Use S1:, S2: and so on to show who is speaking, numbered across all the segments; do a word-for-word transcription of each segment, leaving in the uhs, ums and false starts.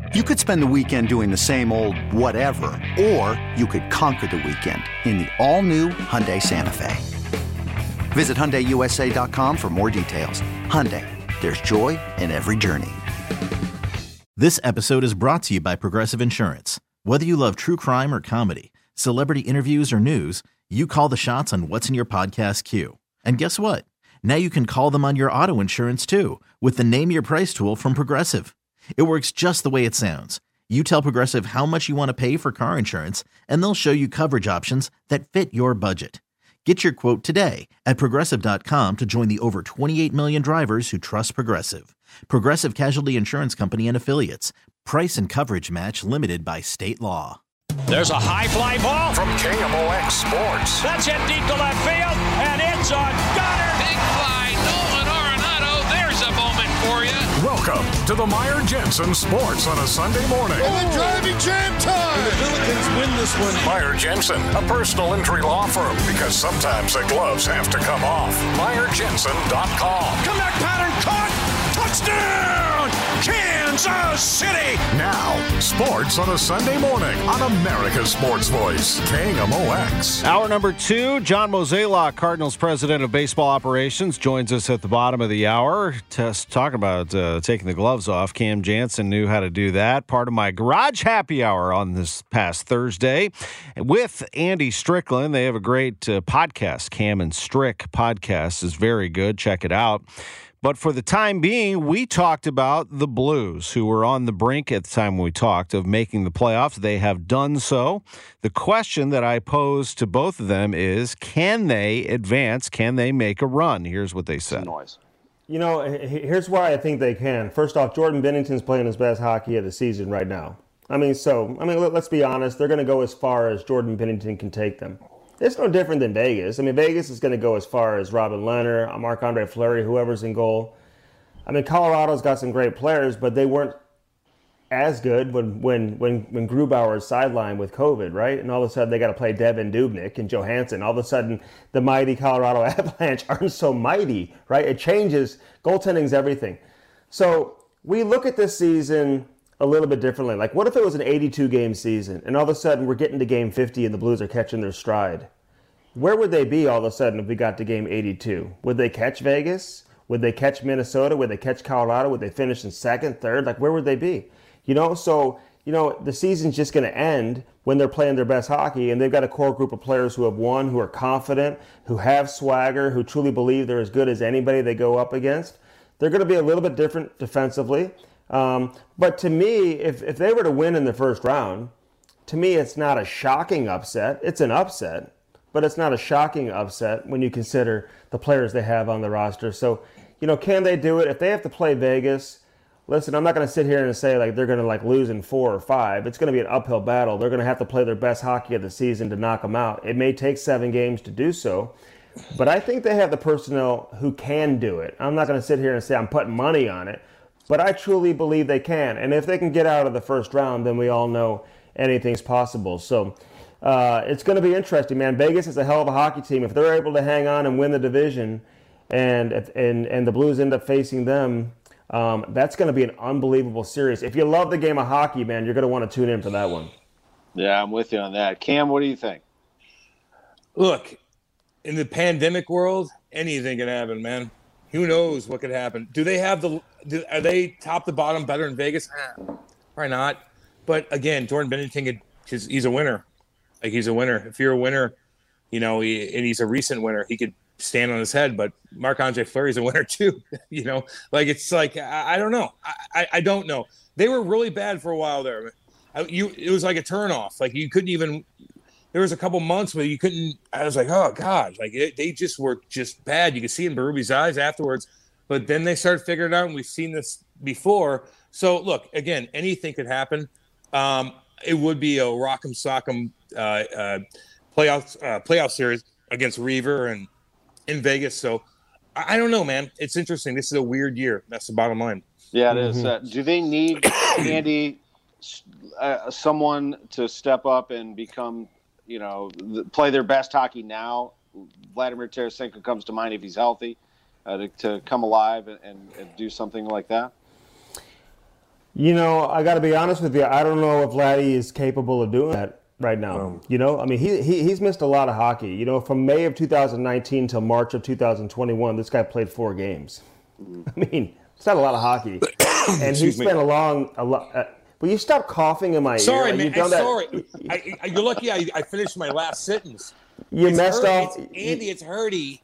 S1: You could spend the weekend doing the same old whatever, or you could conquer the weekend in the all-new Hyundai Santa Fe. Visit Hyundai U S A dot com for more details. Hyundai, there's joy in every journey.
S2: This episode is brought to you by Progressive Insurance. Whether you love true crime or comedy, celebrity interviews or news, you call the shots on what's in your podcast queue. And guess what? Now you can call them on your auto insurance too with the Name Your Price tool from Progressive. It works just the way it sounds. You tell Progressive how much you want to pay for car insurance, and they'll show you coverage options that fit your budget. Get your quote today at Progressive dot com to join the over twenty-eight million drivers who trust Progressive. Progressive Casualty Insurance Company and Affiliates. Price and coverage match limited by state law.
S3: There's a high fly ball
S4: from K M O X Sports.
S3: That's hit deep to left field, and it's on Goddard.
S5: Big fly, Nolan Arenado. There's a moment for you.
S4: Welcome to the Meyer Jensen Sports on a Sunday morning.
S6: And the driving jam time.
S7: And the Billikens win this one.
S4: Meyer Jensen, a personal injury law firm, because sometimes the gloves have to come off. Meyer Jensen dot com.
S3: Comeback pattern caught. Touchdown, Kansas City.
S4: Now, sports on a Sunday morning on America's Sports Voice, K M O X.
S8: Hour number two, John Mozeliak, Cardinals president of baseball operations, joins us at the bottom of the hour. Just talking about uh, taking the gloves off. Cam Jansen knew how to do that. Part of my garage happy hour on this past Thursday with Andy Strickland. They have a great uh, podcast. Cam and Strick podcast is very good. Check it out. But for the time being, we talked about the Blues, who were on the brink at the time we talked of making the playoffs. They have done so. The question that I posed to both of them is, can they advance? Can they make a run? Here's what they said.
S9: Noise.
S10: You know, here's why I think they can. First off, Jordan Binnington's playing his best hockey of the season right now. I mean, so, I mean, let's be honest. They're going to go as far as Jordan Binnington can take them. It's no different than Vegas. I mean, Vegas is going to go as far as Robin Leonard, Marc-Andre Fleury, whoever's in goal. I mean, Colorado's got some great players, but they weren't as good when when when, when Grubauer is sidelined with COVID, right? And all of a sudden they got to play Devin Dubnyk and Johansson. All of a sudden the mighty Colorado Avalanche aren't so mighty, right? It changes. Goaltending's everything. So we look at this season a little bit differently. Like, what if it was an eighty-two game season and all of a sudden we're getting to game fifty and the Blues are catching their stride? Where would they be all of a sudden if we got to game eighty-two? Would they catch Vegas? Would they catch Minnesota? Would they catch Colorado? Would they finish in second, third? Like, where would they be? You know, so, you know, the season's just going to end when they're playing their best hockey, and they've got a core group of players who have won, who are confident, who have swagger, who truly believe they're as good as anybody they go up against. They're going to be a little bit different defensively. Um, but to me, if, if they were to win in the first round, to me, it's not a shocking upset. It's an upset, but it's not a shocking upset when you consider the players they have on the roster. So, you know, can they do it? If they have to play Vegas, listen, I'm not going to sit here and say like they're going to like lose in four or five. It's going to be an uphill battle. They're going to have to play their best hockey of the season to knock them out. It may take seven games to do so, but I think they have the personnel who can do it. I'm not going to sit here and say I'm putting money on it, but I truly believe they can. And if they can get out of the first round, then we all know anything's possible. So uh, it's going to be interesting, man. Vegas is a hell of a hockey team. If they're able to hang on and win the division, and if, and and the Blues end up facing them, um, that's going to be an unbelievable series. If you love the game of hockey, man, you're going to want to tune in for that one.
S9: Yeah, I'm with you on that. Cam, what do you think?
S7: Look, in the pandemic world, anything can happen, man. Who knows what could happen? Do they have the? Do, are they top to bottom better in Vegas? Eh, probably not. But again, Jordan Binnington, he's, he's a winner. Like, he's a winner. If you're a winner, you know, he, and he's a recent winner, he could stand on his head. But Marc-Andre Fleury's a winner too. You know, like, it's like, I, I don't know. I, I, I don't know. They were really bad for a while there. I, you, it was like a turnoff. Like, you couldn't even. There was a couple months where you couldn't. I was like, oh God, like it, they just were just bad. You could see in Berube's eyes afterwards. But then they started figuring it out, and we've seen this before. So look, again, anything could happen. Um, it would be a rock'em sock'em uh, uh, playoff uh, playoff series against Reaver and in Vegas. So I, I don't know, man. It's interesting. This is a weird year. That's the bottom line.
S9: Yeah, it is. Uh, do they need Andy, uh, someone to step up and become, you know, play their best hockey now? Vladimir Tarasenko comes to mind if he's healthy, uh, to, to come alive and, and, and do something like that.
S10: You know, I got to be honest with you. I don't know if Vladdy is capable of doing that right now. Um, you know, I mean, he, he he's missed a lot of hockey. You know, from May of two thousand nineteen till March of two thousand twenty-one, this guy played four games. I mean, it's not a lot of hockey. And he spent me. a long, a lot. Uh, will you stop coughing in my
S7: sorry,
S10: ear?
S7: Man, I'm sorry, I, I, you're lucky I, I finished my last sentence.
S10: You
S7: it's
S10: messed
S7: hurt,
S10: up.
S7: It's, Andy, it's hurty.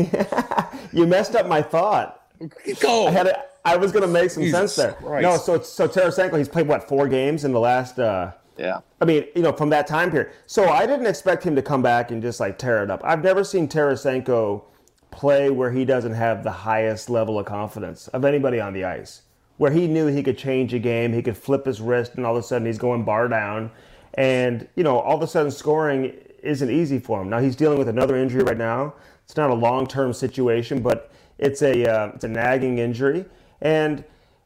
S10: You messed up my thought.
S7: Go.
S10: I had a, I was going to make some
S7: Jesus
S10: sense there.
S7: Christ.
S10: No, so so Tarasenko, he's played, what, four games in the last uh, –
S9: Yeah.
S10: I mean, you know, from that time period. So I didn't expect him to come back and just, like, tear it up. I've never seen Tarasenko play where he doesn't have the highest level of confidence of anybody on the ice, where he knew he could change a game, he could flip his wrist, and all of a sudden he's going bar down. And, you know, all of a sudden scoring isn't easy for him. Now, he's dealing with another injury right now. It's not a long-term situation, but it's a uh, it's a nagging injury. And,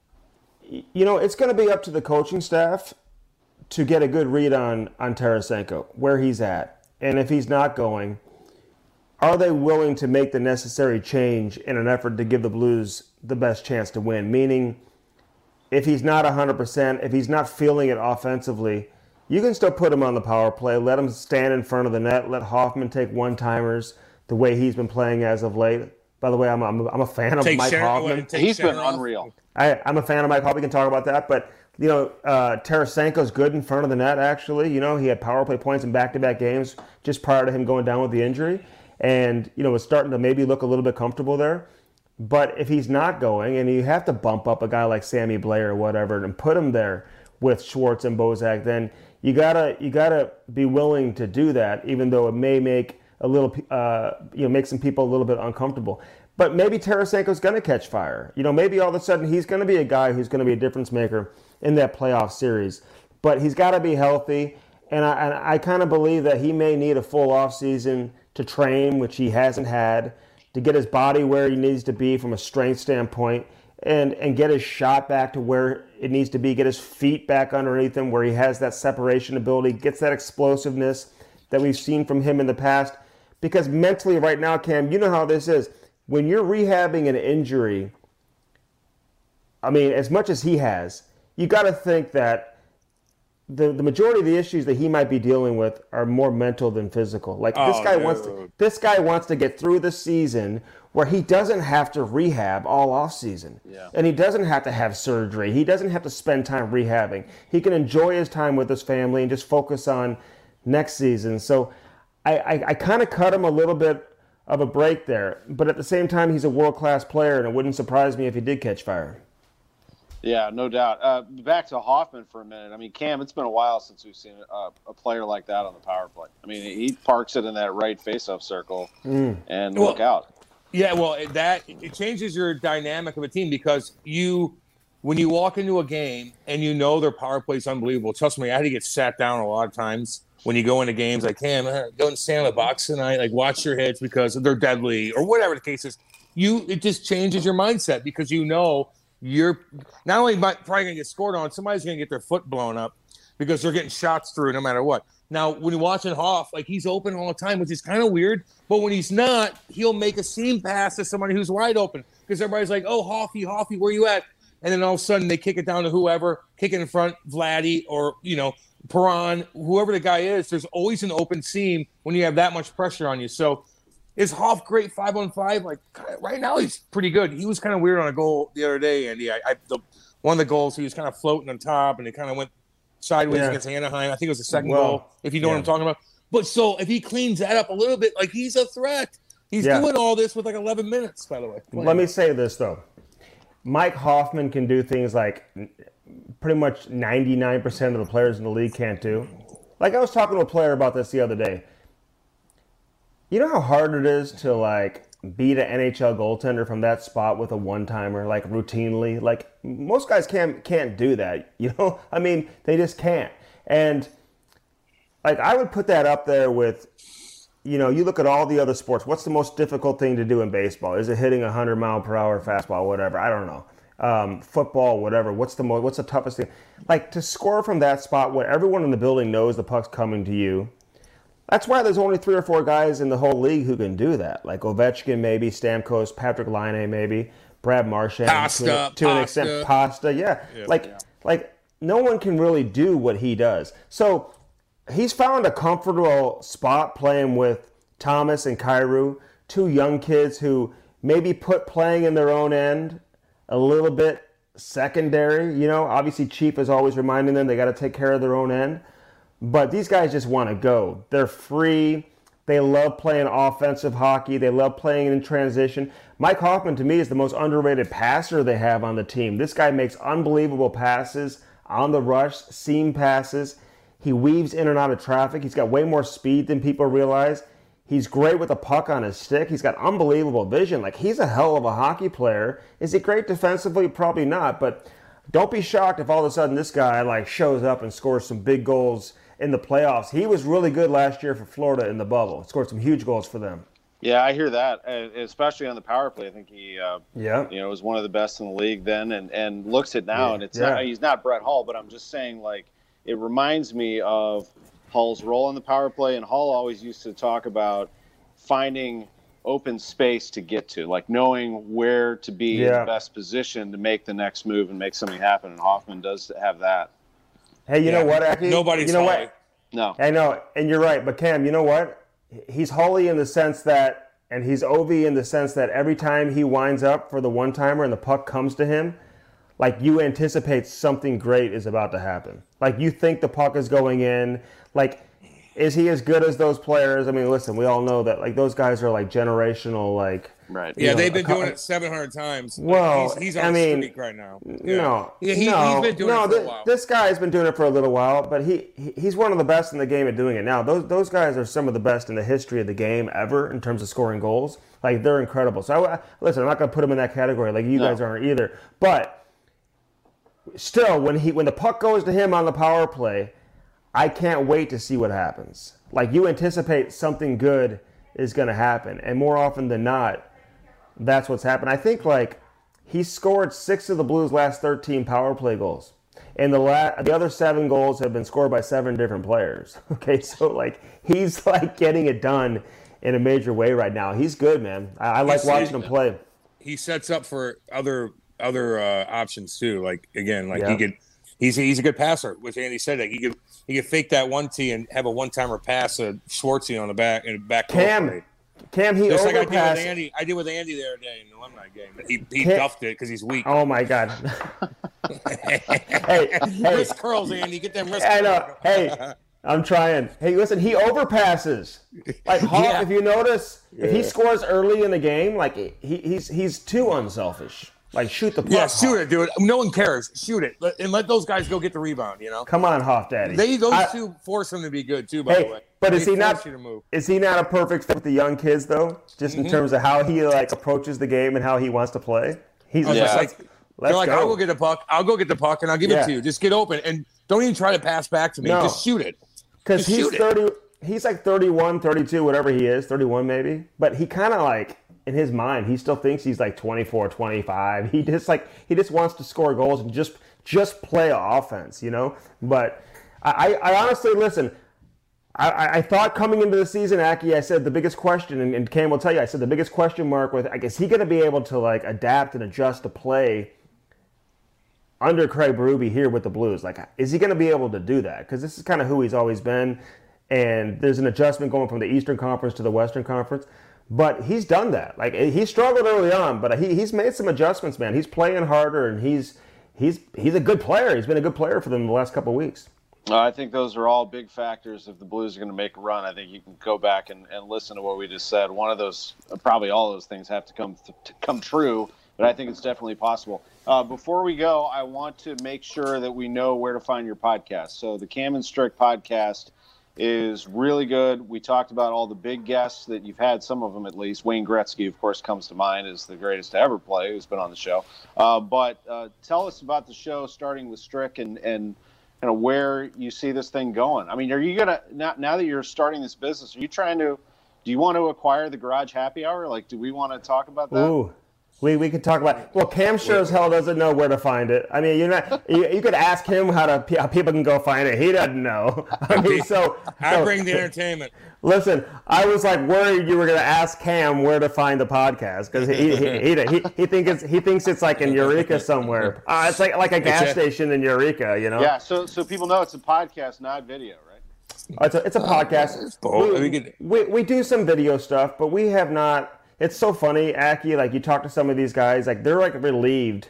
S10: you know, it's going to be up to the coaching staff to get a good read on, on Tarasenko, where he's at. And if he's not going, are they willing to make the necessary change in an effort to give the Blues the best chance to win? Meaning, if he's not one hundred percent, if he's not feeling it offensively, you can still put him on the power play, let him stand in front of the net, let Hoffman take one-timers the way he's been playing as of late. By the way, I'm, I'm, I'm a fan of
S7: take
S10: Mike
S7: Sharon,
S10: Hoffman.
S9: He's been
S7: off.
S9: unreal.
S10: I, I'm a fan of Mike Hoffman. We can talk about that. But, you know, uh, Tarasenko's good in front of the net, actually. You know, he had power play points in back-to-back games just prior to him going down with the injury. And, you know, was starting to maybe look a little bit comfortable there. But if he's not going, and you have to bump up a guy like Sammy Blais or whatever and put him there with Schwartz and Bozak, then you gotta you gotta be willing to do that, even though it may make a little uh, you know make some people a little bit uncomfortable. But maybe Tarasenko's going to catch fire. You know, maybe all of a sudden he's going to be a guy who's going to be a difference maker in that playoff series. But he's got to be healthy, and I, and I kind of believe that he may need a full offseason to train, which he hasn't had, to get his body where he needs to be from a strength standpoint, and, and get his shot back to where it needs to be, get his feet back underneath him where he has that separation ability, gets that explosiveness that we've seen from him in the past. Because mentally right now, Cam, you know how this is. When you're rehabbing an injury, I mean, as much as he has, you got to think that the the majority of the issues that he might be dealing with are more mental than physical. Like this
S7: oh,
S10: guy
S7: dude.
S10: wants to, this guy wants to get through the season where he doesn't have to rehab all off season,
S9: yeah.
S10: and he doesn't have to have surgery. He doesn't have to spend time rehabbing. He can enjoy his time with his family and just focus on next season. So I I, I kind of cut him a little bit of a break there, but at the same time, he's a world-class player, and it wouldn't surprise me if he did catch fire.
S9: Yeah, no doubt. Uh, back to Hoffman for a minute. I mean, Cam, it's been a while since we've seen a, a player like that on the power play. I mean, he parks it in that right face-off circle mm. and
S7: well,
S9: look out.
S7: Yeah, well, that it changes your dynamic of a team because you, when you walk into a game and you know their power play is unbelievable. Trust me, I had to get sat down a lot of times. When you go into games like, Cam, uh, go and stand in the box tonight, like watch your hits because they're deadly or whatever the case is, you it just changes your mindset because you know you're not only might, probably going to get scored on, somebody's going to get their foot blown up because they're getting shots through no matter what. Now, when you're watching Hoff, like he's open all the time, which is kind of weird, but when he's not, he'll make a seam pass to somebody who's wide open because everybody's like, oh, Hoffy, Hoffy, where you at? And then all of a sudden they kick it down to whoever, kick it in front, Vladdy or, you know, Perron, whoever the guy is, there's always an open seam when you have that much pressure on you. So is Hoff great five on five? Like right now, he's pretty good. He was kind of weird on a goal the other day, Andy. I, I the, one of the goals, he was kind of floating on top, and it kind of went sideways yeah. against Anaheim. I think it was the second well, goal, if you know yeah. what I'm talking about. But so if he cleans that up a little bit, like he's a threat. He's yeah. doing all this with like eleven minutes, by the way.
S10: Let on. me say this, though. Mike Hoffman can do things like pretty much ninety-nine percent of the players in the league can't do. Like I was talking to a player about this the other day. You know how hard it is to like beat an N H L goaltender from that spot with a one-timer, like routinely? Like most guys can't can't do that. You know, I mean, they just can't. And like I would put that up there with, you know, you look at all the other sports. What's the most difficult thing to do in baseball? Is it hitting a hundred mile per hour fastball, whatever? I don't know. Um, football, whatever. What's the most? What's the toughest thing? Like to score from that spot where everyone in the building knows the puck's coming to you. That's why there's only three or four guys in the whole league who can do that. Like Ovechkin, maybe Stamkos, Patrick Laine, maybe Brad Marchand,
S7: Pasta,
S10: to, to an extent, Pasta. Yeah,
S7: yeah.
S10: like
S7: yeah.
S10: like no one can really do what he does. So he's found a comfortable spot playing with Thomas and Kyrou, two young kids who maybe put playing in their own end a little bit secondary. You know, obviously Chief is always reminding them they got to take care of their own end. But these guys just want to go. They're free. They love playing offensive hockey. They love playing in transition. Mike Hoffman, to me, is the most underrated passer they have on the team. This guy makes unbelievable passes on the rush, seam passes. He weaves in and out of traffic. He's got way more speed than people realize. He's great with a puck on his stick. He's got unbelievable vision. Like, he's a hell of a hockey player. Is he great defensively? Probably not. But don't be shocked if all of a sudden this guy, like, shows up and scores some big goals in the playoffs. He was really good last year for Florida in the bubble. Scored some huge goals for them.
S9: Yeah, I hear that, especially on the power play. I think he, uh,
S10: yeah,
S9: you know, was one of the best in the league then, and, and looks it now.
S10: Yeah.
S9: And it's
S10: yeah.
S9: not, he's not Brett Hull, but I'm just saying, like, it reminds me of Hull's role in the power play. And Hull always used to talk about finding open space to get to, like knowing where to be
S10: yeah.
S9: in the best position to make the next move and make something happen. And Hoffman does have that.
S10: Hey, you
S7: yeah.
S10: know what, Aki?
S7: Nobody's
S10: you know
S7: Holly.
S10: what?
S9: No.
S10: I know, and you're right. But Cam, you know what? He's Holly in the sense that, and he's Ovi in the sense that every time he winds up for the one-timer and the puck comes to him, like you anticipate something great is about to happen. Like you think the puck is going in. Like, is he as good as those players? I mean, listen, we all know that like those guys are like generational, like
S9: right.
S7: Yeah,
S10: know,
S7: they've been
S10: co-
S7: doing it seven hundred times.
S10: Well,
S7: he's, he's on
S10: I
S7: a
S10: mean,
S7: streak right now. Yeah.
S10: No,
S7: yeah, he,
S10: no,
S7: he's been doing
S10: no,
S7: it for
S10: th-
S7: a while.
S10: This guy's been doing it for a little while, but he, he he's one of the best in the game at doing it now. Those those guys are some of the best in the history of the game ever in terms of scoring goals. Like they're incredible. So I, listen, I'm not going to put him in that category. Like you
S9: no.
S10: guys aren't either. But still, when he when the puck goes to him on the power play, I can't wait to see what happens. Like you anticipate something good is going to happen, and more often than not, that's what's happened. I think like he scored six of the Blues' last thirteen power play goals, and the la- the other seven goals have been scored by seven different players. Okay, so like he's like getting it done in a major way right now. He's good, man. I, I like
S7: He's-
S10: watching him play.
S7: He sets up for other other uh, options too. Like again, like
S10: Yeah.
S7: he could. He's he's a good passer. Which Andy said that he could he could fake that one T and have a one timer pass to Schwartzy on the back and back.
S10: Cam, Cam, he
S7: Just like I did with
S10: overpassed.
S7: Andy. I did with Andy the other day in the alumni game. He he
S10: Cam-
S7: duffed it because he's weak.
S10: Oh my God. hey, hey,
S7: Wrist curls, Andy. Get them wrist
S10: I
S7: curls.
S10: know. Hey, I'm trying. Hey, listen, he overpasses. Like Hall,
S7: Yeah.
S10: if you notice, if he scores early in the game, like he, he's he's too unselfish. Like shoot the puck.
S7: Yeah, shoot
S10: Hoff.
S7: it, dude. No one cares. Shoot it, Let- and let those guys go get the rebound. You know,
S10: Come on, Hoff Daddy.
S7: they those
S10: I-
S7: two force him to be good too. By the
S10: Hey,
S7: way,
S10: but
S7: They
S10: is he
S7: force
S10: not?
S7: you to move.
S10: Is he not a perfect fit with the young kids though? Just in terms of how he like approaches the game and how he wants to play. He's
S7: I was
S10: just
S7: just
S10: like,
S7: like,
S10: let's
S7: they're like,
S10: go.
S7: I'll go get the puck. I'll go get the puck, and I'll give
S10: Yeah.
S7: it to you. Just get open, and don't even try to pass back to me.
S10: No.
S7: Just shoot it.
S10: Because
S7: Just
S10: he's
S7: shoot it.
S10: thirty. He's like thirty-one, thirty-two, whatever he is, thirty-one maybe. But he kind of like, in his mind, he still thinks he's like twenty-four, twenty-five. He just like he just wants to score goals and just just play offense, you know. But I, I, I honestly listen. I, I I thought coming into the season, Aki, I said the biggest question, and, and Cam will tell you, I said the biggest question mark with, I guess he going to be able to like adapt and adjust to play under Craig Berube here with the Blues. Like, is he going to be able to do that? Because this is kind of who he's always been, and there's an adjustment going from the Eastern Conference to the Western Conference. But he's done that. Like, he struggled early on, but he, he's made some adjustments, man. He's playing harder, and he's he's he's a good player. He's been a good player for them the last couple of weeks.
S9: Uh, I think those are all big factors if the Blues are going to make a run. I think you can go back and, and listen to what we just said. One of those, probably all those things have to come th- to come true, but I think it's definitely possible. Uh, before we go, I want to make sure that we know where to find your podcast. So the Cam and Strick podcast is really good. We talked about all the big guests that you've had, some of them at least. Wayne Gretzky, of course, comes to mind as the greatest to ever play, who's been on the show. Uh, but uh, tell us about the show, starting with Strick, and, and kind of where you see this thing going. I mean, are you going to, now, now that you're starting this business, are you trying to, do you want to acquire the Garage Happy Hour? Like, do we want to talk about that?
S10: Ooh, We we could talk about. Well, Cam sure as hell doesn't know where to find it. I mean, you're not. You, you could ask him how to how people can go find it. He doesn't know. I mean, so
S7: I
S10: so,
S7: bring the entertainment.
S10: Listen, I was like worried you were going to ask Cam where to find the podcast because he he, he he he thinks it's he thinks it's like in Eureka somewhere. Uh, it's like like a gas station in Eureka, you know.
S9: Yeah, so so people know it's a podcast, not video, right?
S10: Oh, it's a it's a podcast.
S7: Oh,
S10: we, we we do some video stuff, but we have not. It's so funny, Aki, like you talk to some of these guys, like they're like relieved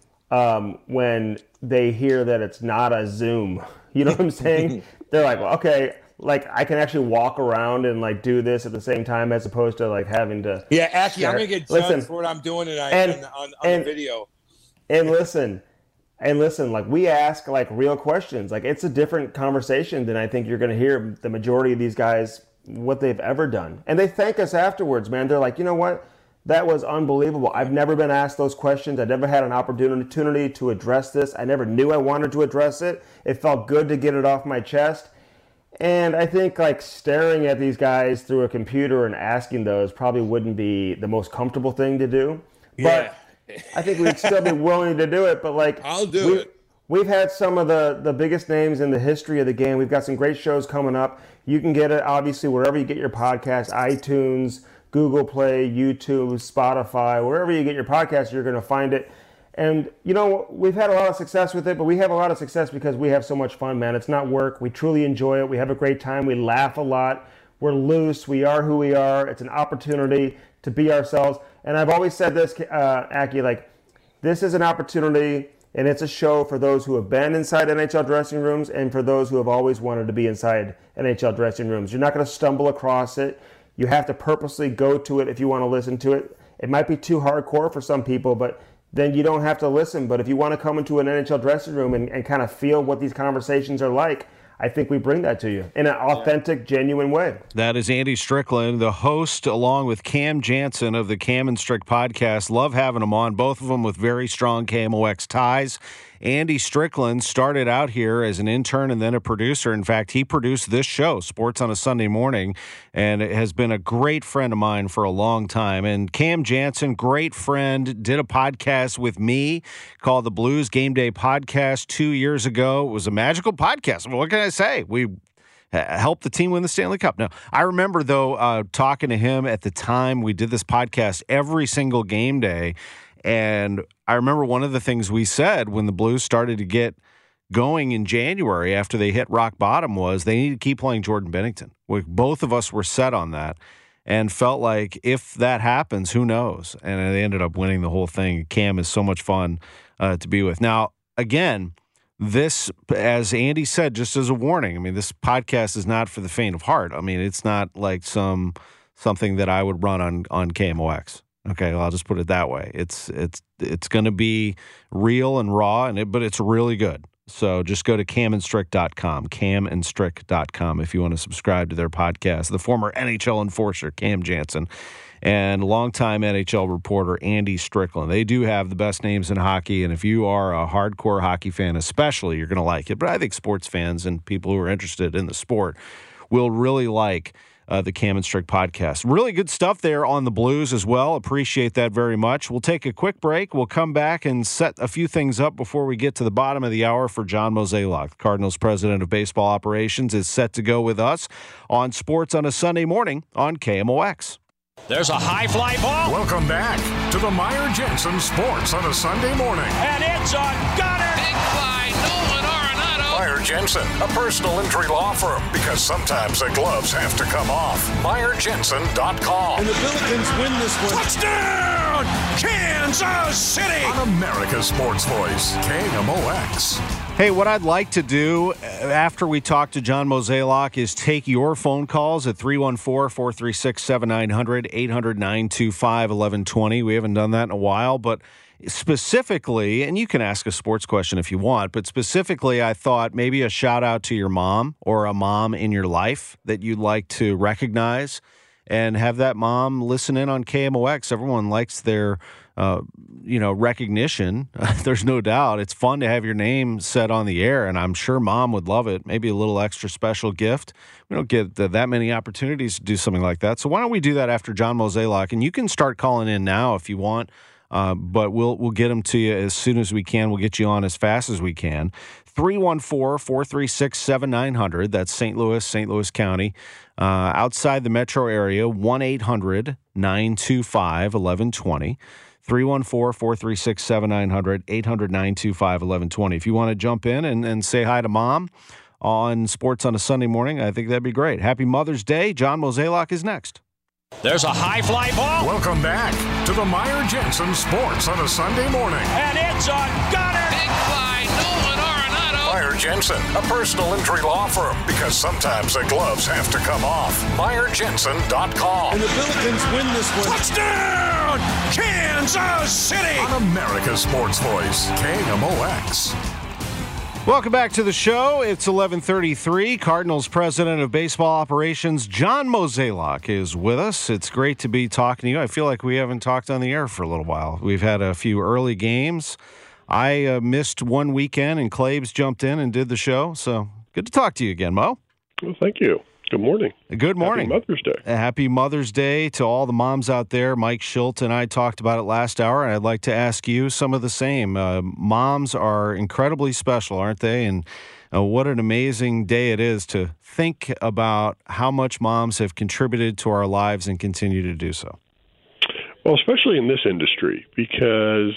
S10: um, when they hear that it's not a Zoom. You know what I'm saying? They're like, well, okay, like I can actually walk around and like do this at the same time as opposed to like having to.
S7: Yeah, Aki,
S10: share.
S7: I'm gonna get judged
S10: listen,
S7: for what I'm doing tonight
S10: and,
S7: on, on, on
S10: and,
S7: the video.
S10: And listen, and listen, like we ask like real questions. Like it's a different conversation than I think you're gonna hear the majority of these guys what they've ever done. And they thank us afterwards, man. They're like, you know what? That was unbelievable. I've never been asked those questions. I never had an opportunity to address this. I never knew I wanted to address it. It felt good to get it off my chest. And I think like staring at these guys through a computer and asking those probably wouldn't be the most comfortable thing to do.
S7: Yeah.
S10: But I think we'd still be willing to do it. But like
S7: I'll do
S10: we,
S7: it.
S10: We've had some of the, the biggest names in the history of the game. We've got some great shows coming up. You can get it, obviously, wherever you get your podcast, iTunes, Google Play, YouTube, Spotify, wherever you get your podcast, you're going to find it. And, you know, we've had a lot of success with it, but we have a lot of success because we have so much fun, man. It's not work. We truly enjoy it. We have a great time. We laugh a lot. We're loose. We are who we are. It's an opportunity to be ourselves. And I've always said this, uh, Aki, like, this is an opportunity. And it's a show for those who have been inside N H L dressing rooms and for those who have always wanted to be inside N H L dressing rooms. You're not going to stumble across it. You have to purposely go to it if you want to listen to it. It might be too hardcore for some people, but then you don't have to listen. But if you want to come into an N H L dressing room and, and kind of feel what these conversations are like, I think we bring that to you in an authentic, genuine way.
S8: That is Andy Strickland, the host, along with Cam Jansen of the Cam and Strick podcast. Love having them on, both of them with very strong K M O X ties. Andy Strickland started out here as an intern and then a producer. In fact, he produced this show, Sports on a Sunday Morning, and it has been a great friend of mine for a long time. And Cam Jansen, great friend, did a podcast with me called the Blues Game Day Podcast two years ago. It was a magical podcast. Well, what can I say? We helped the team win the Stanley Cup. Now, I remember, though, uh, talking to him at the time we did this podcast every single game day. And I remember one of the things we said when the Blues started to get going in January after they hit rock bottom was they need to keep playing Jordan Binnington. We, both of us were set on that and felt like if that happens, who knows? And they ended up winning the whole thing. Cam is so much fun uh, to be with. Now, again, this, as Andy said, just as a warning, I mean, this podcast is not for the faint of heart. I mean, it's not like some something that I would run on, on K M O X. Okay, well, I'll just put it that way. It's it's it's going to be real and raw, and it, but it's really good. So just go to cam and strick dot com, cam and strick dot com, if you want to subscribe to their podcast. The former N H L enforcer, Cam Jansen, and longtime N H L reporter, Andy Strickland. They do have the best names in hockey, and if you are a hardcore hockey fan especially, you're going to like it. But I think sports fans and people who are interested in the sport will really like Uh, the Cam and Strick podcast. Really good stuff there on the Blues as well. Appreciate that very much. We'll take a quick break. We'll come back and set a few things up before we get to the bottom of the hour for John Mozeliak. The Cardinals president of baseball operations is set to go with us on Sports on a Sunday Morning on K M O X.
S3: There's a high fly ball.
S4: Welcome back to the Meyer Jensen Sports on a Sunday Morning.
S3: And it's a gunner.
S5: Big fly, Nolan Arenado.
S4: Meyer Jensen, a personal injury law firm, because sometimes the gloves have to come off. Meyer Jensen dot com.
S6: And the Billikens win this one.
S3: Touchdown! Kansas City!
S4: On America's Sports Voice, K M O X.
S8: Hey, what I'd like to do after we talk to John Mozeliak is take your phone calls at three one four, four three six, seven nine zero zero, eight hundred, nine two five, eleven twenty. We haven't done that in a while, but specifically, and you can ask a sports question if you want, but specifically I thought maybe a shout out to your mom or a mom in your life that you'd like to recognize and have that mom listen in on K M O X. Everyone likes their Uh, you know, recognition. There's no doubt. It's fun to have your name said on the air, and I'm sure Mom would love it. Maybe a little extra special gift. We don't get the, that many opportunities to do something like that. So why don't we do that after John Mozeliak? And you can start calling in now if you want. uh, but we'll we'll get them to you as soon as we can. We'll get you on as fast as we can. three one four, four three six, seven nine zero zero. That's Saint Louis, Saint Louis County. Uh, outside the metro area, one eight hundred, nine two five, eleven twenty. three one four, four three six, seven nine zero zero, eight hundred, nine two five, eleven twenty. If you want to jump in and, and say hi to Mom on Sports on a Sunday morning, I think that'd be great. Happy Mother's Day. John Mozeliak is next.
S3: There's a high fly ball.
S4: Welcome back to the Meyer Jensen Sports on a Sunday morning.
S3: And it's a gunner.
S5: Big fly, Nolan Arenado.
S4: Meyer Jensen, a personal injury law firm, because sometimes the gloves have to come off. Meyer Jensen dot com.
S6: And the Billikens win this one.
S3: Touchdown, Kansas City.
S4: On America's Sports Voice, K M O X.
S8: Welcome back to the show. It's eleven thirty-three. Cardinals president of baseball operations, John Mozeliak, is with us. It's great to be talking to you. I feel like we haven't talked on the air for a little while. We've had a few early games. I uh, missed one weekend, and Claves jumped in and did the show. So good to talk to you again, Mo.
S11: Well, thank you. Good morning.
S8: Good morning.
S11: Happy Mother's Day.
S8: Happy Mother's Day to all the moms out there. Mike Schilt and I talked about it last hour, and I'd like to ask you some of the same. Uh, moms are incredibly special, aren't they? And uh, what an amazing day it is to think about how much moms have contributed to our lives and continue to do so.
S11: Well, especially in this industry, because,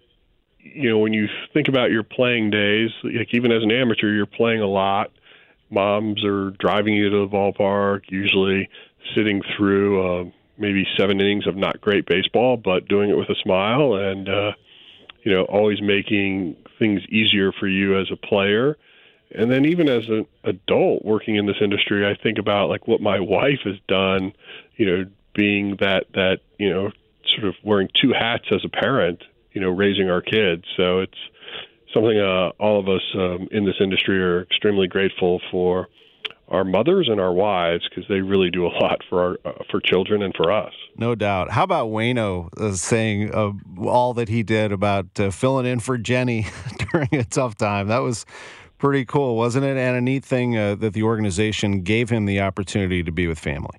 S11: you know, when you think about your playing days, like even as an amateur, you're playing a lot. Moms are driving you to the ballpark, usually sitting through uh, maybe seven innings of not great baseball, but doing it with a smile and, uh, you know, always making things easier for you as a player. And then even as an adult working in this industry, I think about like what my wife has done, you know, being that, that, you know, sort of wearing two hats as a parent, you know, raising our kids. So it's something uh, all of us um, in this industry are extremely grateful for our mothers and our wives, because they really do a lot for our uh, for children and for us.
S8: No doubt. How about Waino uh, saying uh, all that he did about uh, filling in for Jenny during a tough time? That was pretty cool, wasn't it? And a neat thing uh, that the organization gave him the opportunity to be with family.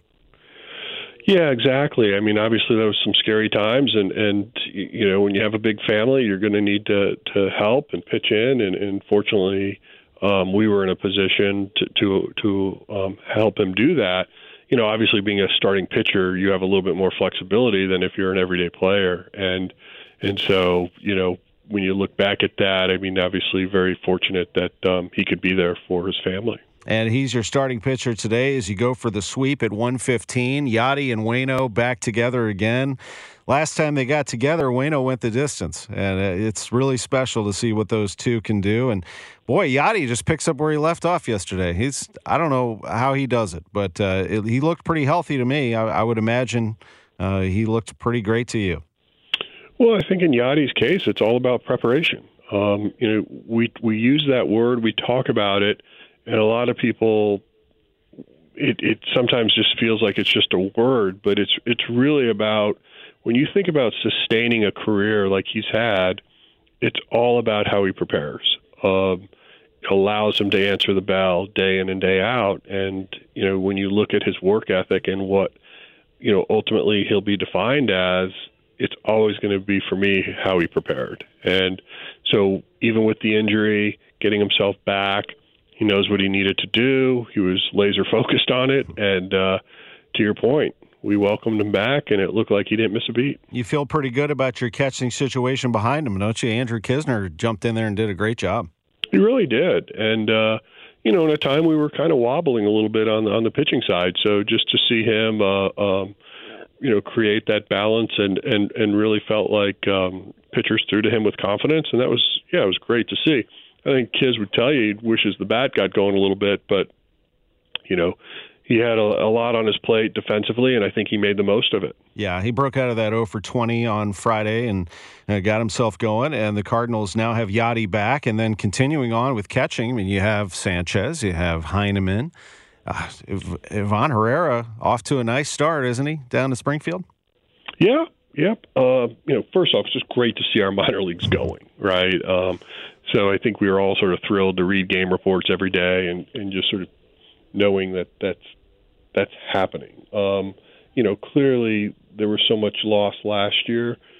S11: Yeah, exactly. I mean, obviously there was some scary times, and, and you know, when you have a big family, you're going to need to to help and pitch in. And, and fortunately, um, we were in a position to to, to um, help him do that. You know, obviously being a starting pitcher, you have a little bit more flexibility than if you're an everyday player. And and so, you know, when you look back at that, I mean, obviously very fortunate that um, he could be there for his family.
S8: And he's your starting pitcher today as you go for the sweep at one fifteen. Yadi and Waino back together again. Last time they got together, Waino went the distance. And it's really special to see what those two can do. And, boy, Yadi just picks up where he left off yesterday. He's I don't know how he does it, but uh, it, he looked pretty healthy to me. I, I would imagine uh, he looked pretty great to you.
S11: Well, I think in Yadi's case, it's all about preparation. Um, you know, we we use that word, we talk about it, and a lot of people, it, it sometimes just feels like it's just a word, but it's it's really about, when you think about sustaining a career like he's had, it's all about how he prepares. Um, it allows him to answer the bell day in and day out. And, you know, when you look at his work ethic and what, you know, ultimately he'll be defined as, it's always going to be, for me, how he prepared. And so even with the injury, getting himself back, he knows what he needed to do. He was laser focused on it. And uh, to your point, we welcomed him back, and it looked like he didn't miss a beat.
S8: You feel pretty good about your catching situation behind him, don't you? Andrew Kisner jumped in there and did a great job.
S11: He really did. And, uh, you know, in a time we were kind of wobbling a little bit on the, on the pitching side. So just to see him, uh, um, you know, create that balance and, and, and really felt like um, pitchers threw to him with confidence. And that was, yeah, it was great to see. I think Kiz would tell you he wishes the bat got going a little bit, but, you know, he had a, a lot on his plate defensively, and I think he made the most of it.
S8: Yeah, he broke out of that oh for twenty on Friday and uh, got himself going, and the Cardinals now have Yadi back, and then continuing on with catching, I mean, you have Sanchez, you have Heineman. Uh, Ivan Herrera off to a nice start, isn't he, down to Springfield?
S11: Yeah, yep. Uh, you know, first off, it's just great to see our minor leagues going, right? Um, so I think we were all sort of thrilled to read game reports every day and, and just sort of knowing that that's that's happening. Um, you know, clearly there was so much loss last year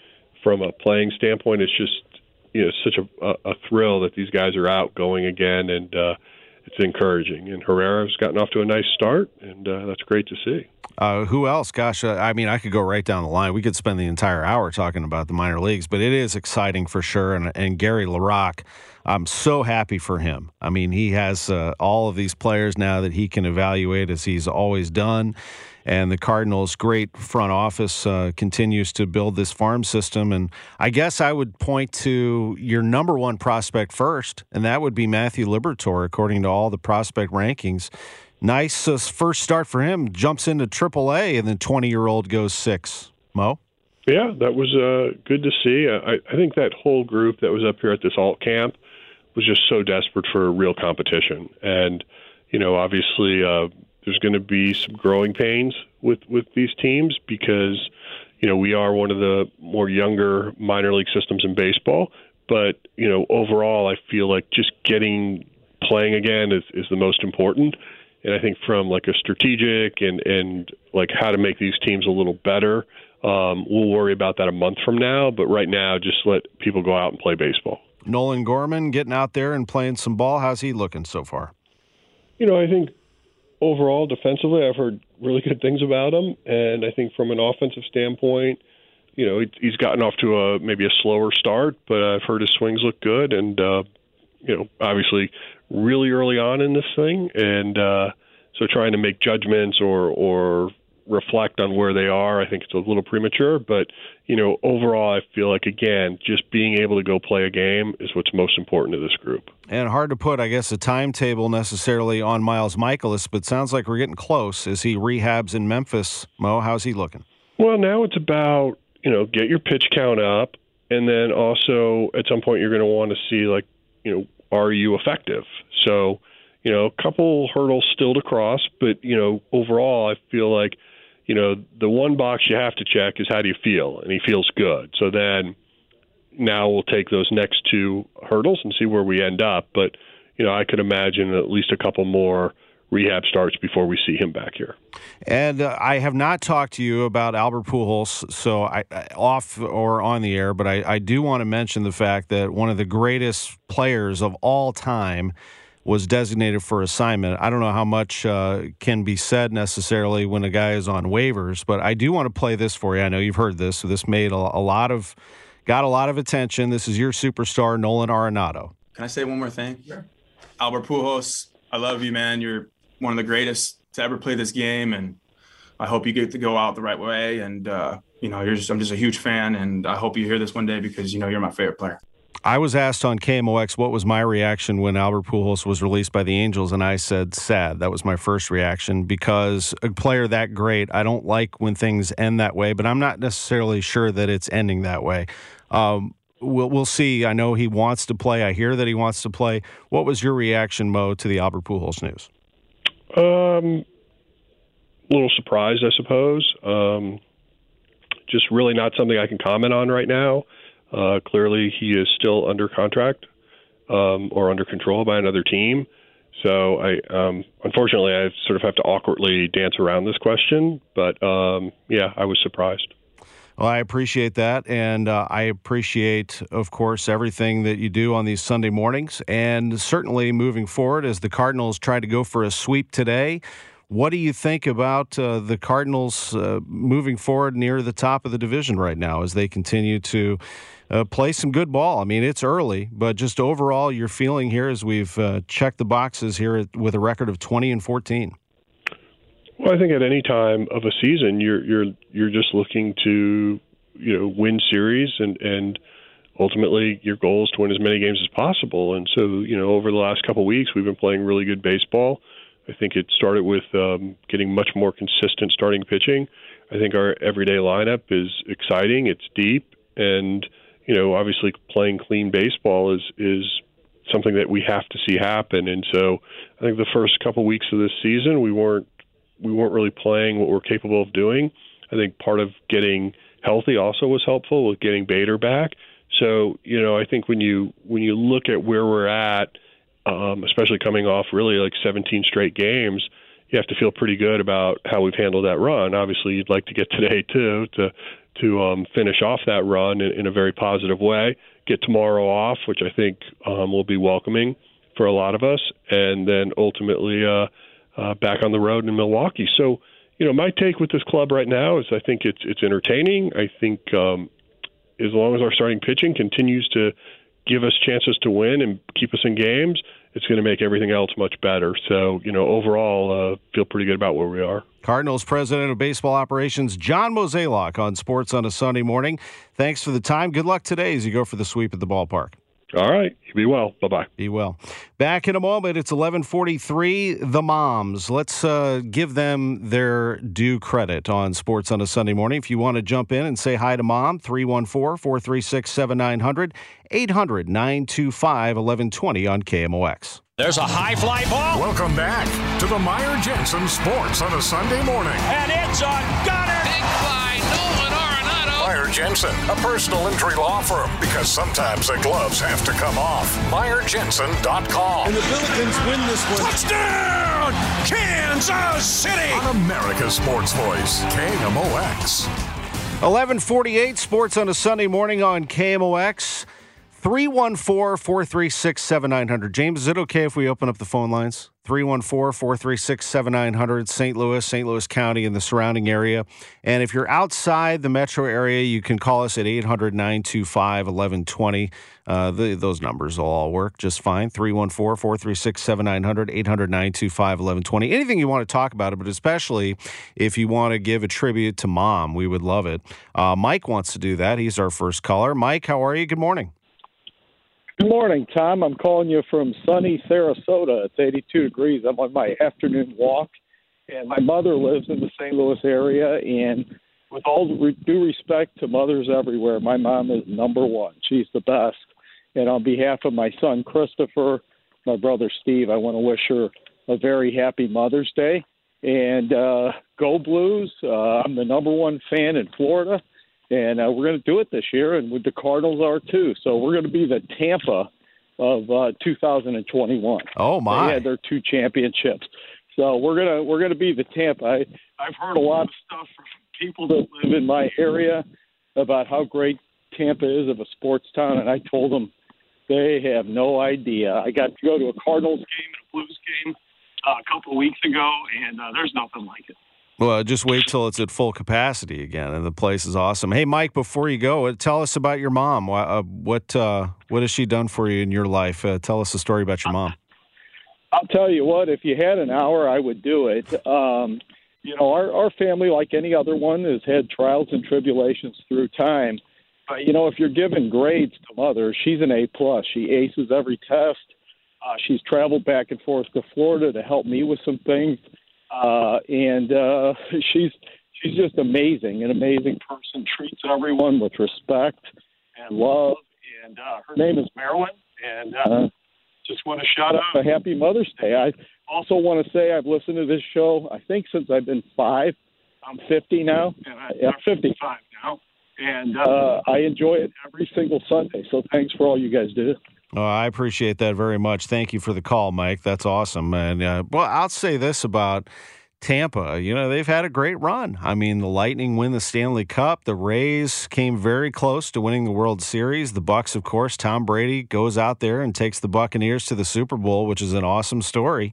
S11: from a playing standpoint, it's just, you know, such a, a, a thrill that these guys are out going again, and uh, it's encouraging. And Herrera's gotten off to a nice start, and uh, that's great to see.
S8: Uh, who else? Gosh, uh, I mean, I could go right down the line. We could spend the entire hour talking about the minor leagues, but it is exciting for sure. And, and Gary LaRocque, I'm so happy for him. I mean, he has uh, all of these players now that he can evaluate, as he's always done. And the Cardinals' great front office uh, continues to build this farm system. And I guess I would point to your number one prospect first, and that would be Matthew Liberatore, according to all the prospect rankings. Nice uh, first start for him. Jumps into triple A, and then twenty-year-old goes six. Mo?
S11: Yeah, that was uh, good to see. I, I think that whole group that was up here at this alt camp was just so desperate for real competition. And, you know, obviously uh, there's going to be some growing pains with, with these teams because, you know, we are one of the more younger minor league systems in baseball. But, you know, overall, I feel like just getting playing again is, is the most important. And I think from like a strategic and, and like how to make these teams a little better, um, we'll worry about that a month from now. But right now, just let people go out and play baseball.
S8: Nolan Gorman getting out there and playing some ball. How's he looking so far?
S11: You know, I think overall defensively, I've heard really good things about him. And I think from an offensive standpoint, you know, he's gotten off to a maybe a slower start, but I've heard his swings look good. And, uh, you know, obviously really early on in this thing. And uh, so trying to make judgments or, or reflect on where they are, I think it's a little premature. But, you know, overall, I feel like, again, just being able to go play a game is what's most important to this group.
S8: And hard to put, I guess, a timetable necessarily on Miles Mikolas, but sounds like we're getting close as he rehabs in Memphis. Mo, how's he looking?
S11: Well, now it's about, you know, get your pitch count up. And then also at some point you're going to want to see, like, you know, are you effective? So, you know, a couple hurdles still to cross, but, you know, overall, I feel like, you know, the one box you have to check is how do you feel? And he feels good. So then now we'll take those next two hurdles and see where we end up. But, you know, I could imagine at least a couple more rehab starts before we see him back here.
S8: And uh, I have not talked to you about Albert Pujols, so I, I off or on the air, but I, I do want to mention the fact that one of the greatest players of all time was designated for assignment. I don't know how much uh, can be said necessarily when a guy is on waivers, but I do want to play this for you. I know you've heard this, so this made a, a lot of, got a lot of attention. This is your superstar, Nolan Arenado.
S12: Can I say one more thing? Sure. Albert Pujols, I love you, man. You're one of the greatest to ever play this game, and I hope you get to go out the right way. And, uh, you know, you're just, I'm just a huge fan, and I hope you hear this one day because, you know, you're my favorite player.
S8: I was asked on K M O X what was my reaction when Albert Pujols was released by the Angels, and I said sad. That was my first reaction because a player that great, I don't like when things end that way, but I'm not necessarily sure that it's ending that way. Um, we'll, we'll see. I know he wants to play. I hear that he wants to play. What was your reaction, Mo, to the Albert Pujols news?
S11: Um, a little surprised, I suppose. Um, just really not something I can comment on right now. Uh, clearly, he is still under contract um, or under control by another team. So, I um, unfortunately, I sort of have to awkwardly dance around this question. But, um, yeah, I was surprised.
S8: Well, I appreciate that, and uh, I appreciate, of course, everything that you do on these Sunday mornings, and certainly moving forward as the Cardinals try to go for a sweep today. What do you think about uh, the Cardinals uh, moving forward near the top of the division right now as they continue to uh, play some good ball? I mean, it's early, but just overall, your feeling here as we've uh, checked the boxes here at, with a record of twenty and fourteen.
S11: Well, I think at any time of a season, you're you're you're just looking to, you know, win series, and, and ultimately your goal is to win as many games as possible. And so, you know, over the last couple of weeks, we've been playing really good baseball. I think it started with um, getting much more consistent starting pitching. I think our everyday lineup is exciting. It's deep, and you know, obviously playing clean baseball is is something that we have to see happen. And so, I think the first couple of weeks of this season, we weren't. we weren't really playing what we're capable of doing. I think part of getting healthy also was helpful with getting Bader back. So, you know, I think when you when you look at where we're at, um, especially coming off really like seventeen straight games, you have to feel pretty good about how we've handled that run. Obviously, you'd like to get today too to to um, finish off that run in, in a very positive way. Get tomorrow off, which I think um, will be welcoming for a lot of us, and then ultimately uh, uh, back on the road in Milwaukee. So, you know, my take with this club right now is I think it's it's entertaining. I think um, as long as our starting pitching continues to give us chances to win and keep us in games, it's going to make everything else much better. So, you know, overall, uh, feel pretty good about where we are.
S8: Cardinals president of baseball operations, John Mozeliak, on Sports on a Sunday Morning. Thanks for the time. Good luck today as you go for the sweep at the ballpark.
S11: All right. You be well. Bye-bye.
S8: Be well. Back in a moment. It's eleven forty-three. The Moms. Let's uh, give them their due credit on Sports on a Sunday Morning. If you want to jump in and say hi to Mom, three one four, four three six, seven nine zero zero, eight hundred, nine two five, eleven twenty on K M O X.
S3: There's a high fly ball.
S4: Welcome back to the Meyer Jensen Sports on a Sunday Morning.
S3: And it's a gunner.
S5: Big fly, Nolan Arenado.
S4: Meyer Jensen, a personal injury law firm, because sometimes the gloves have to come off. Meyer Jensen dot com.
S6: And the Billikens win this one.
S3: Touchdown, Kansas City.
S4: On America's Sports Voice, K M O X.
S8: eleven forty-eight, Sports on a Sunday Morning on K M O X. three one four, four three six, seven nine zero zero. James, is it okay if we open up the phone lines? three one four, four three six, seven nine zero zero. Saint Louis, Saint Louis County, and the surrounding area. And if you're outside the metro area, you can call us at eight hundred, nine two five, eleven twenty. Uh, the, those numbers will all work just fine. three one four, four three six, seven nine zero zero, eight hundred, nine two five, eleven twenty. Anything you want to talk about it, but especially if you want to give a tribute to Mom, we would love it. Uh, Mike wants to do that. He's our first caller. Mike, how are you? Good morning.
S13: Good morning, Tom. I'm calling you from sunny Sarasota. It's eighty-two degrees. I'm on my afternoon walk, and my mother lives in the Saint Louis area. And with all due respect to mothers everywhere, my mom is number one. She's the best. And on behalf of my son, Christopher, my brother, Steve, I want to wish her a very happy Mother's Day. And uh, go Blues. Uh, I'm the number one fan in Florida. And uh, we're going to do it this year, and the Cardinals are too. So we're going to be the Tampa of uh, two thousand twenty-one.
S8: Oh my!
S13: They had their two championships, so we're gonna we're going to be the Tampa. I, I've heard a lot of stuff from people that live in my area about how great Tampa is of a sports town, and I told them they have no idea. I got to go to a Cardinals game and a Blues game uh, a couple of weeks ago, and uh, there's nothing like it.
S8: Well, just wait till it's at full capacity again, and the place is awesome. Hey, Mike, before you go, tell us about your mom. Uh, what uh, what has she done for you in your life? Uh, tell us a story about your mom.
S13: I'll tell you what, if you had an hour, I would do it. Um, you know, our, our family, like any other one, has had trials and tribulations through time. But, you know, if you're giving grades to mother, she's an A plus. She aces every test. Uh, she's traveled back and forth to Florida to help me with some things. Uh, and uh, she's she's just amazing, an amazing person, treats everyone with respect and love. And uh, her name is Marilyn, and uh, just want to shout out a happy Mother's Day. I also want to say I've listened to this show, I think, since I've been five. I'm fifty now, and I, I'm fifty-five now, and uh, I enjoy it every single Sunday. So thanks for all you guys do.
S8: Oh, I appreciate that very much. Thank you for the call, Mike. That's awesome. And, uh, well, I'll say this about Tampa. You know, they've had a great run. I mean, the Lightning win the Stanley Cup. The Rays came very close to winning the World Series. The Bucks, of course, Tom Brady goes out there and takes the Buccaneers to the Super Bowl, which is an awesome story.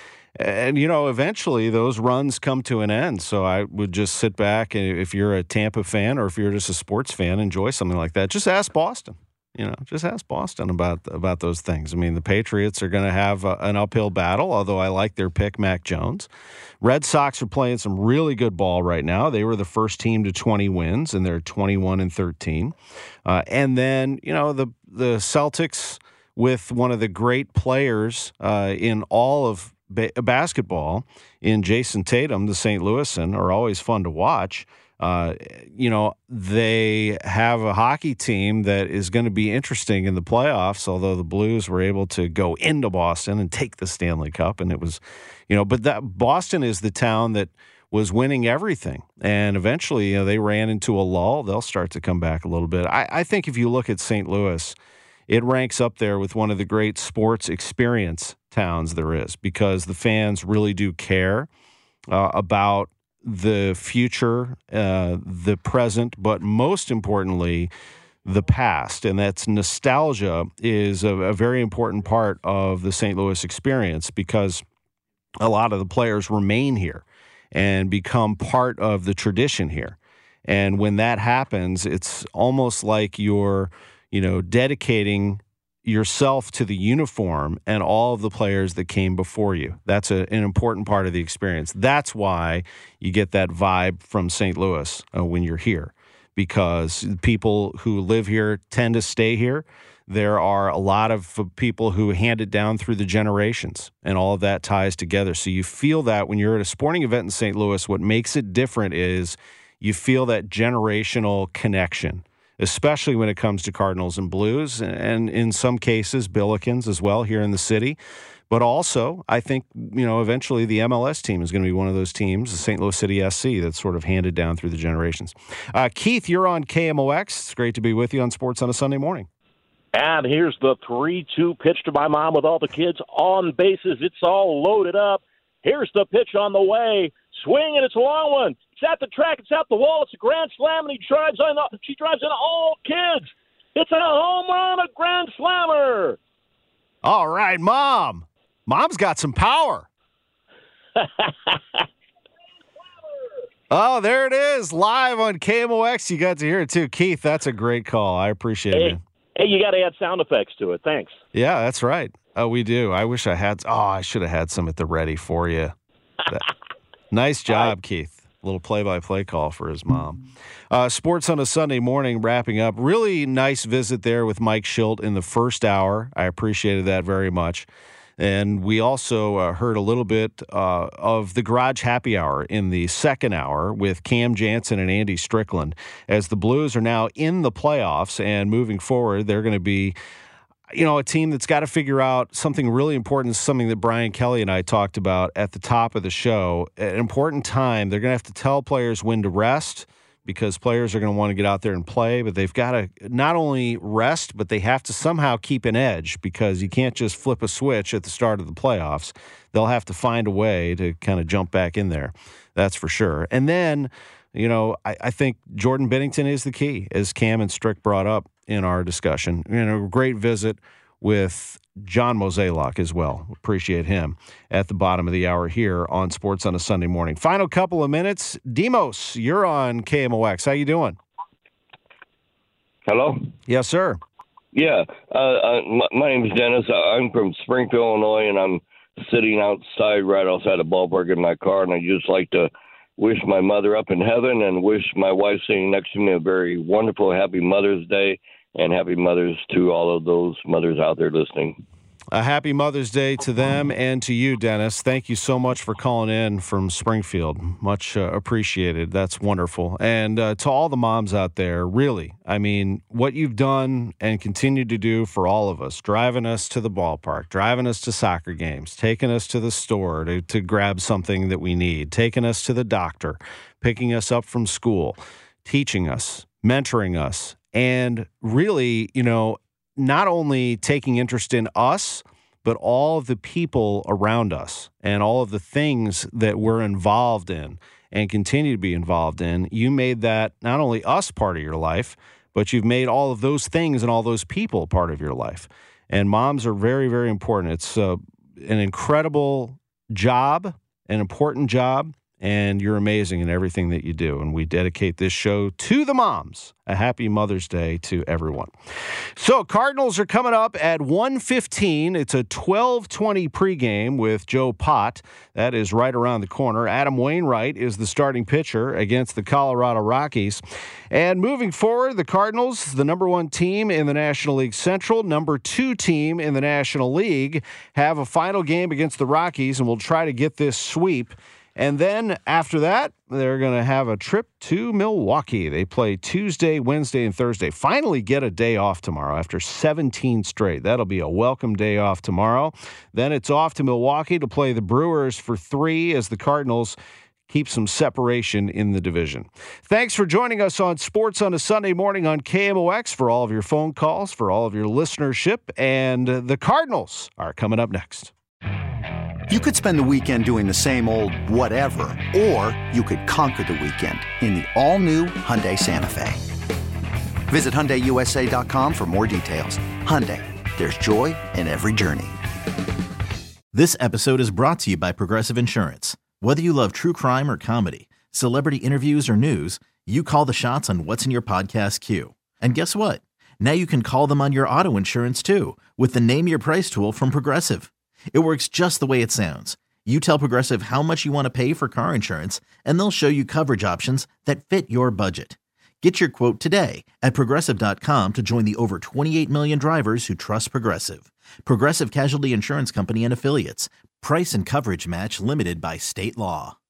S8: And, you know, eventually those runs come to an end. So I would just sit back, and if you're a Tampa fan or if you're just a sports fan, enjoy something like that. Just ask Boston. You know, just ask Boston about about those things. I mean, the Patriots are going to have a, an uphill battle, although I like their pick, Mac Jones. Red Sox are playing some really good ball right now. They were the first team to twenty wins, and they're twenty-one and thirteen. Uh, and then, you know, the the Celtics, with one of the great players uh, in all of ba- basketball, in Jason Tatum, the Saint Louisan, are always fun to watch. Uh, you know, they have a hockey team that is going to be interesting in the playoffs, although the Blues were able to go into Boston and take the Stanley Cup. And it was, you know, but that Boston is the town that was winning everything. And eventually, you know, they ran into a lull. They'll start to come back a little bit. I, I think if you look at Saint Louis, it ranks up there with one of the great sports experience towns there is, because the fans really do care. uh, about the future, uh, the present, but most importantly, the past. And that's nostalgia is a, a very important part of the Saint Louis experience because a lot of the players remain here and become part of the tradition here. And when that happens, it's almost like you're, you know, dedicating yourself to the uniform and all of the players that came before you. That's a, an important part of the experience. That's why you get that vibe from Saint Louis uh, when you're here, because people who live here tend to stay here. There are a lot of people who hand it down through the generations, and all of that ties together. So you feel that when you're at a sporting event in Saint Louis, what makes it different is you feel that generational connection, especially when it comes to Cardinals and Blues, and in some cases, Billikens as well here in the city. But also, I think, you know, eventually the M L S team is going to be one of those teams, the Saint Louis City S C, that's sort of handed down through the generations. Uh, Keith, you're on K M O X. It's great to be with you on Sports on a Sunday morning.
S14: And here's the three two pitch to my mom with all the kids on bases. It's all loaded up. Here's the pitch on the way. Swing, and it's a long one. It's at the track. It's out the wall. It's a grand slam, and he drives in. She drives in all kids. It's a home run, a grand slammer.
S8: All right, Mom. Mom's got some power. Oh, there it is, live on K M O X. You got to hear it, too. Keith, that's a great call. I appreciate
S14: hey,
S8: it, man.
S14: Hey, you got to add sound effects to it. Thanks.
S8: Yeah, that's right. Oh, we do. I wish I had. Oh, I should have had some at the ready for you. That, nice job, Keith. A little play-by-play call for his mom. Uh, Sports on a Sunday morning, wrapping up. Really nice visit there with Mike Schilt in the first hour. I appreciated that very much. And we also uh, heard a little bit uh, of the Garage Happy Hour in the second hour with Cam Jansen and Andy Strickland. As the Blues are now in the playoffs and moving forward, they're going to be, you know, a team that's got to figure out something really important, something that Brian Kelly and I talked about at the top of the show. At an important time, they're going to have to tell players when to rest, because players are going to want to get out there and play, but they've got to not only rest, but they have to somehow keep an edge, because you can't just flip a switch at the start of the playoffs. They'll have to find a way to kind of jump back in there. That's for sure. And then, you know, I, I think Jordan Binnington is the key, as Cam and Strick brought up in our discussion. You know, great visit with John Mozeliak as well. Appreciate him at the bottom of the hour here on Sports on a Sunday morning. Final couple of minutes. Demos, you're on K M O X. How you doing?
S15: Hello?
S8: Yes, sir.
S15: Yeah. Uh, uh, my, my name is Dennis. I'm from Springfield, Illinois, and I'm sitting outside right outside the ballpark in my car, and I just like to wish my mother up in heaven and wish my wife sitting next to me a very wonderful, happy Mother's Day. And happy mothers to all of those mothers out there listening.
S8: A happy Mother's Day to them and to you, Dennis. Thank you so much for calling in from Springfield. Much uh, appreciated. That's wonderful. And uh, to all the moms out there, really, I mean, what you've done and continue to do for all of us, driving us to the ballpark, driving us to soccer games, taking us to the store to, to grab something that we need, taking us to the doctor, picking us up from school, teaching us, mentoring us, and really, you know, not only taking interest in us, but all of the people around us and all of the things that we're involved in and continue to be involved in. You made that not only us part of your life, but you've made all of those things and all those people part of your life. And moms are very, very important. It's uh, an incredible job, an important job, and you're amazing in everything that you do. And we dedicate this show to the moms. A happy Mother's Day to everyone. So Cardinals are coming up at one fifteen. It's a twelve twenty pregame with Joe Pott. That is right around the corner. Adam Wainwright is the starting pitcher against the Colorado Rockies. And moving forward, the Cardinals, the number one team in the National League Central, number two team in the National League, have a final game against the Rockies, and will try to get this sweep. And then after that, they're going to have a trip to Milwaukee. They play Tuesday, Wednesday, and Thursday. Finally get a day off tomorrow after seventeen straight. That'll be a welcome day off tomorrow. Then it's off to Milwaukee to play the Brewers for three as the Cardinals keep some separation in the division. Thanks for joining us on Sports on a Sunday morning on K M O X, for all of your phone calls, for all of your listenership. And the Cardinals are coming up next.
S1: You could spend the weekend doing the same old whatever, or you could conquer the weekend in the all-new Hyundai Santa Fe. Visit Hyundai U S A dot com for more details. Hyundai, there's joy in every journey.
S2: This episode is brought to you by Progressive Insurance. Whether you love true crime or comedy, celebrity interviews or news, you call the shots on what's in your podcast queue. And guess what? Now you can call them on your auto insurance too with the Name Your Price tool from Progressive. It works just the way it sounds. You tell Progressive how much you want to pay for car insurance, and they'll show you coverage options that fit your budget. Get your quote today at Progressive dot com to join the over twenty-eight million drivers who trust Progressive. Progressive Casualty Insurance Company and Affiliates. Price and coverage match limited by state law.